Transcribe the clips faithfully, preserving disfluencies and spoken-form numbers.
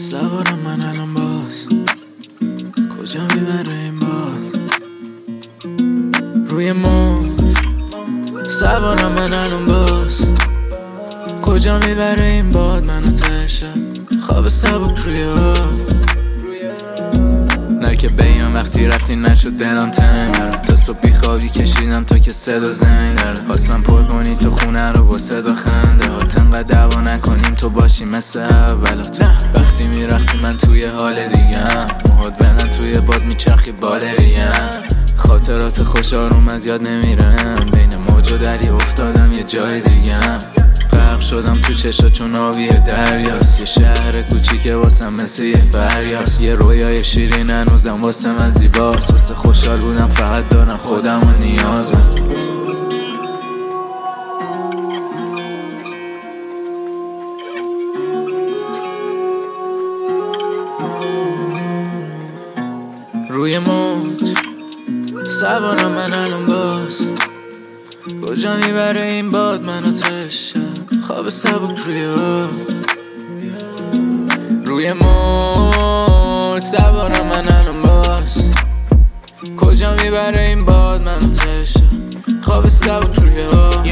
سوارم من الان باز کجا میبره این باد روی موج. سوارم من الان باز کجا میبره این باد منو تشه خواب سبک روی آب. نه که بگم وقتی رفتی نشد دلم تنگ داره. تا صبح بیخوابی کشیدم تا که صدا زنگ داره. خواستم پر کنی تو خونه رو با صدا خنده هات. انقدر دعوا نکنیم تو باشی مثل اولات. وقتی میرقصی من توی حال دیگم. موهات بلند توی باد میچرخی بالریم. خاطرات خوش آروم از یاد نمیرم. بین موج و دریا افتادم یه جای دیگم. غرق شدم تو چشا چون آبی دریاست. یه شهر کوچیکه واسم مثل یه فریاست. یه رویای شیرین هنوزم واسه من زیباست. واسه خوشحال بودم فقط دارم خودم و نیازم. روی موج سوارم من الان باز کجا میبره این باد منو تشه خواب سبک روی آب. روی موج سوارم من الان باز کجا میبره این باد منو تشه خواب سبک روی آب.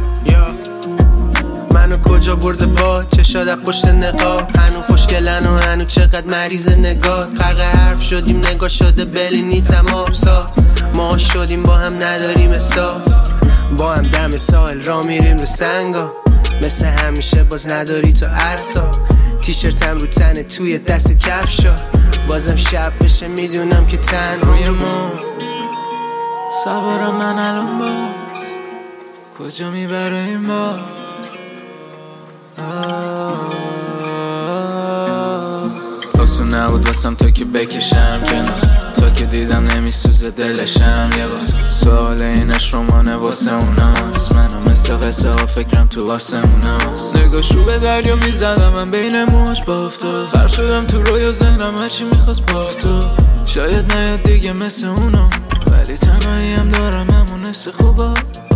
منو کجا برده باد چشاد از پشت نقاب. هنو خوشگلن و هنو چقدر مریض نگاه. غرق حرف شدیم نگاه شده بلینی تمام صاف. ما شدیم با هم نداریم حساب. با هم دم ساحل را میریم رو سنگا. مثل همیشه باز نداری تو عصا. تیشرتم رو تنه توی دست کفشا. بازم شب بشه میدونم که تن روی موج سوارم من الان باز کجا میبره این باد. آسون نبود واسم تا که بکشم کنار. تا که دیدم نمیسوزه دلشم یه بار. سوال اینش رمانه واسه اوناست. منم مثل قصه ها فکرم تو واسه اوناست. نگاش رو به دریا میزدم من بین موج بافتاد. غرق شدم تو رویا ذهنم هرچی میخواست بافتاد. شاید نیاد دیگه مثل اونا ولی تنهایی هم دارم همون حس خوبا.